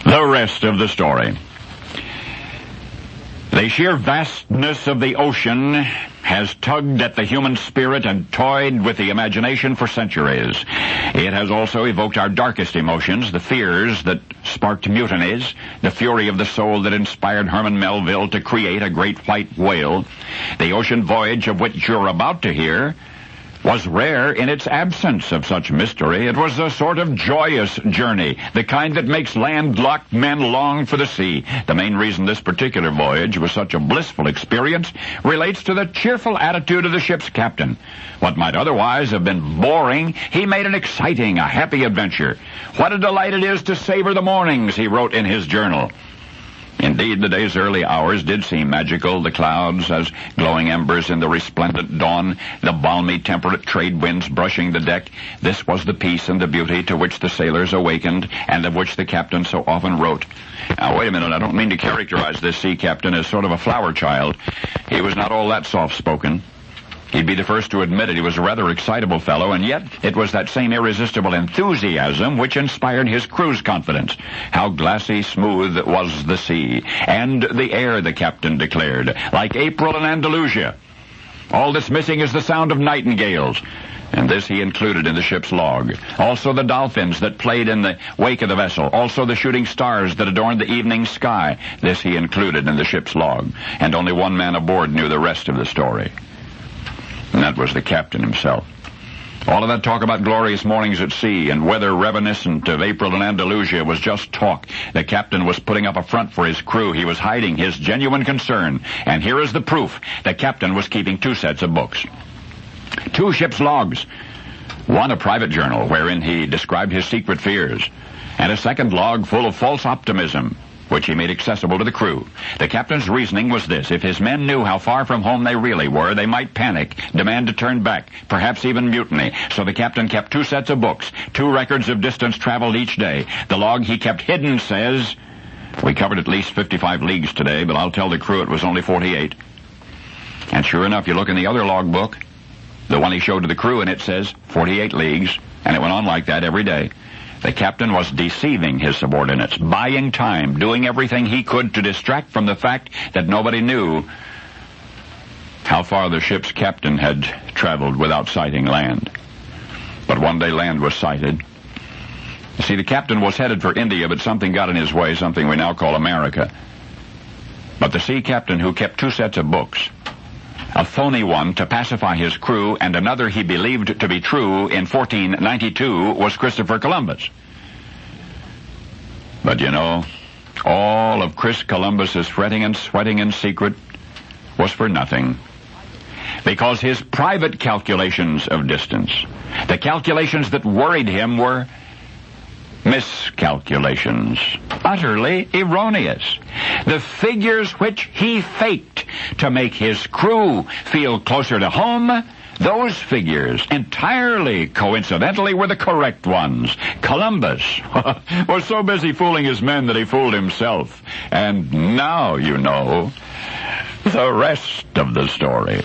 The rest of the story. The sheer vastness of the ocean has tugged at the human spirit and toyed with the imagination for centuries. It has also evoked our darkest emotions, the fears that sparked mutinies, the fury of the soul that inspired Herman Melville to create a great white whale. The ocean voyage of which you're about to hear was rare in its absence of such mystery. It was a sort of joyous journey, the kind that makes landlocked men long for the sea. The main reason this particular voyage was such a blissful experience relates to the cheerful attitude of the ship's captain. What might otherwise have been boring, he made an exciting, a happy adventure. What a delight it is to savor the mornings, he wrote in his journal. Indeed, the day's early hours did seem magical, the clouds as glowing embers in the resplendent dawn, the balmy temperate trade winds brushing the deck. This was the peace and the beauty to which the sailors awakened, and of which the captain so often wrote. Now, wait a minute, I don't mean to characterize this sea captain as sort of a flower child. He was not all that soft-spoken. He'd be the first to admit it. He was a rather excitable fellow, and yet it was that same irresistible enthusiasm which inspired his crew's confidence. How glassy smooth was the sea, and the air, the captain declared, like April in Andalusia. All that's missing is the sound of nightingales, and this he included in the ship's log. Also the dolphins that played in the wake of the vessel. Also the shooting stars that adorned the evening sky. This he included in the ship's log, and only one man aboard knew the rest of the story. And that was the captain himself. All of that talk about glorious mornings at sea and weather reminiscent of April in Andalusia was just talk. The captain was putting up a front for his crew. He was hiding his genuine concern. And here is the proof. The captain was keeping 2 sets of books. 2 ship's logs. One a private journal wherein he described his secret fears. And a second log full of false optimism, which he made accessible to the crew. The captain's reasoning was this: if his men knew how far from home they really were, they might panic, demand to turn back, perhaps even mutiny. So the captain kept 2 sets of books, 2 records of distance traveled each day. The log he kept hidden says, "We covered at least 55 leagues today, but I'll tell the crew it was only 48. And sure enough, you look in the other log book, the one he showed to the crew, and it says 48 leagues, and it went on like that every day. The captain was deceiving his subordinates, buying time, doing everything he could to distract from the fact that nobody knew how far the ship's captain had traveled without sighting land. But one day land was sighted. You see, the captain was headed for India, but something got in his way, something we now call America. But the sea captain who kept 2 sets of books, a phony one to pacify his crew, and another he believed to be true in 1492, was Christopher Columbus. But you know, all of Chris Columbus's fretting and sweating in secret was for nothing. Because his private calculations of distance, the calculations that worried him, were miscalculations, utterly erroneous. The figures which he faked to make his crew feel closer to home, those figures, entirely coincidentally, were the correct ones. Columbus was so busy fooling his men that he fooled himself. And now you know the rest of the story.